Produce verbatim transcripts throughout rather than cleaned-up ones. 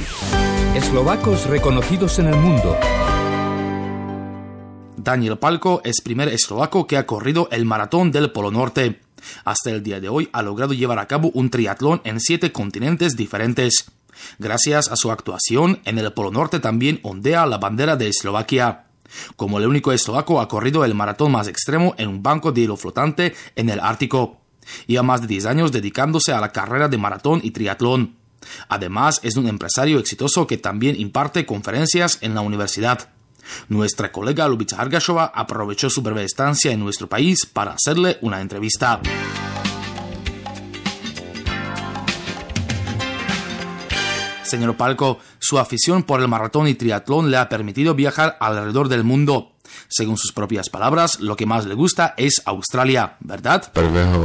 Eslovacos reconocidos en el mundo. Daniel Palko es primer eslovaco que ha corrido el maratón del Polo Norte. Hasta el día de hoy ha logrado llevar a cabo un triatlón en siete continentes diferentes. Gracias a su actuación, en el Polo Norte también ondea la bandera de Eslovaquia. Como el único eslovaco ha corrido el maratón más extremo en un banco de hielo flotante en el Ártico. Lleva más de diez años dedicándose a la carrera de maratón y triatlón. Además, es un empresario exitoso que también imparte conferencias en la universidad. Nuestra colega Lubica Hargashova aprovechó su breve estancia en nuestro país para hacerle una entrevista. Señor Palko, su afición por el maratón y triatlón le ha permitido viajar alrededor del mundo. Según sus propias palabras, lo que más le gusta es Australia, ¿verdad?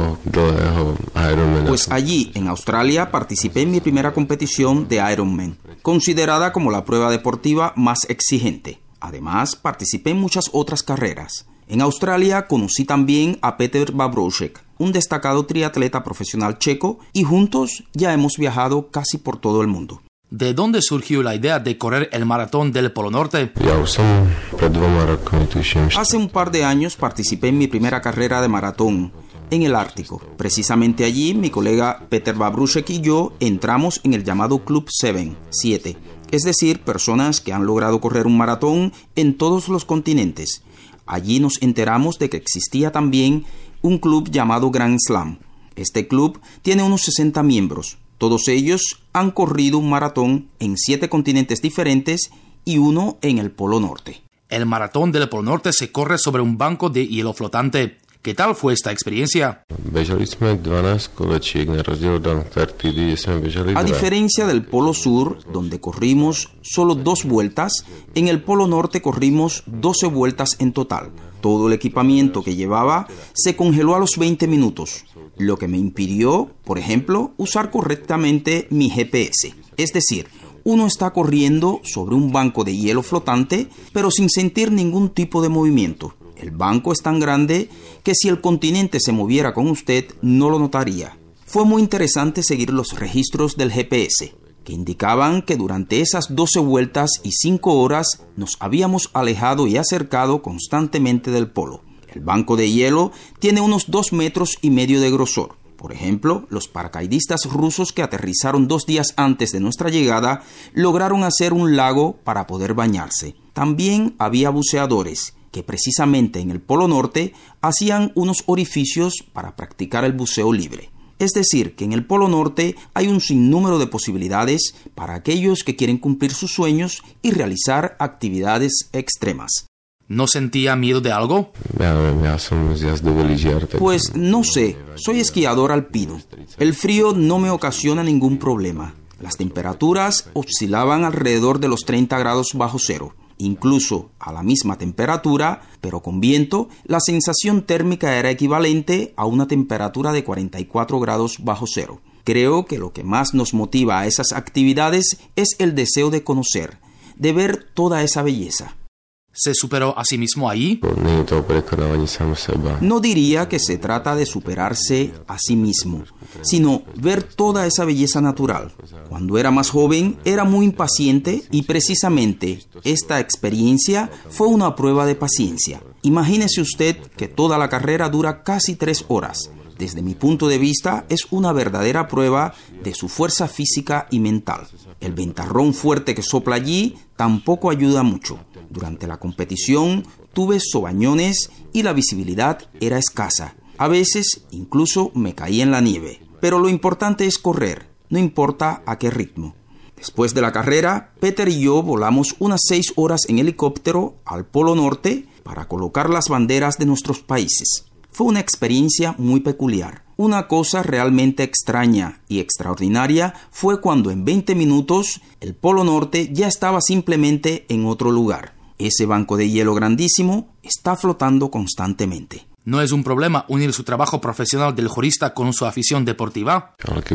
Pues allí, en Australia, participé en mi primera competición de Ironman, considerada como la prueba deportiva más exigente. Además, participé en muchas otras carreras. En Australia conocí también a Petr Babroušek, un destacado triatleta profesional checo, y juntos ya hemos viajado casi por todo el mundo. ¿De dónde surgió la idea de correr el maratón del Polo Norte? Hace un par de años participé en mi primera carrera de maratón en el Ártico. Precisamente allí, mi colega Petr Babroušek y yo entramos en el llamado Club siete, es decir, personas que han logrado correr un maratón en todos los continentes. Allí nos enteramos de que existía también un club llamado Grand Slam. Este club tiene unos sesenta miembros. Todos ellos han corrido un maratón en siete continentes diferentes y uno en el Polo Norte. El maratón del Polo Norte se corre sobre un banco de hielo flotante. ¿Qué tal fue esta experiencia? A diferencia del Polo Sur, donde corrimos solo dos vueltas, en el Polo Norte corrimos doce vueltas en total. Todo el equipamiento que llevaba se congeló a los veinte minutos, lo que me impidió, por ejemplo, usar correctamente mi G P S. Es decir, uno está corriendo sobre un banco de hielo flotante, pero sin sentir ningún tipo de movimiento. El banco es tan grande que si el continente se moviera con usted, no lo notaría. Fue muy interesante seguir los registros del G P S, que indicaban que durante esas doce vueltas y cinco horas nos habíamos alejado y acercado constantemente del polo. El banco de hielo tiene unos dos metros y medio de grosor. Por ejemplo, los paracaidistas rusos que aterrizaron dos días antes de nuestra llegada lograron hacer un lago para poder bañarse. También había buceadores que precisamente en el Polo Norte hacían unos orificios para practicar el buceo libre. Es decir, que en el Polo Norte hay un sinnúmero de posibilidades para aquellos que quieren cumplir sus sueños y realizar actividades extremas. ¿No sentía miedo de algo? Pues no sé, soy esquiador alpino. El frío no me ocasiona ningún problema. Las temperaturas oscilaban alrededor de los treinta grados bajo cero. Incluso a la misma temperatura, pero con viento, la sensación térmica era equivalente a una temperatura de cuarenta y cuatro grados bajo cero. Creo que lo que más nos motiva a esas actividades es el deseo de conocer, de ver toda esa belleza. ¿Se superó a sí mismo ahí? No diría que se trata de superarse a sí mismo, sino ver toda esa belleza natural. Cuando era más joven, era muy impaciente y precisamente esta experiencia fue una prueba de paciencia. Imagínese usted que toda la carrera dura casi tres horas. Desde mi punto de vista, es una verdadera prueba de su fuerza física y mental. El ventarrón fuerte que sopla allí tampoco ayuda mucho. Durante la competición tuve sobañones y la visibilidad era escasa. A veces incluso me caí en la nieve. Pero lo importante es correr, no importa a qué ritmo. Después de la carrera, Peter y yo volamos unas seis horas en helicóptero al Polo Norte para colocar las banderas de nuestros países. Fue una experiencia muy peculiar. Una cosa realmente extraña y extraordinaria fue cuando en veinte minutos el Polo Norte ya estaba simplemente en otro lugar. Ese banco de hielo grandísimo está flotando constantemente. ¿No es un problema unir su trabajo profesional del jurista con su afición deportiva?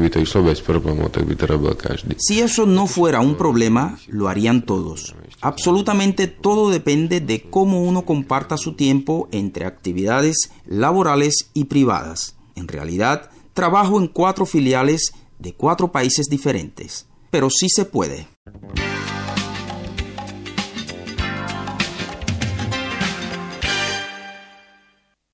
Si eso no fuera un problema, lo harían todos. Absolutamente todo depende de cómo uno comparta su tiempo entre actividades laborales y privadas. En realidad, trabajo en cuatro filiales de cuatro países diferentes, pero sí se puede.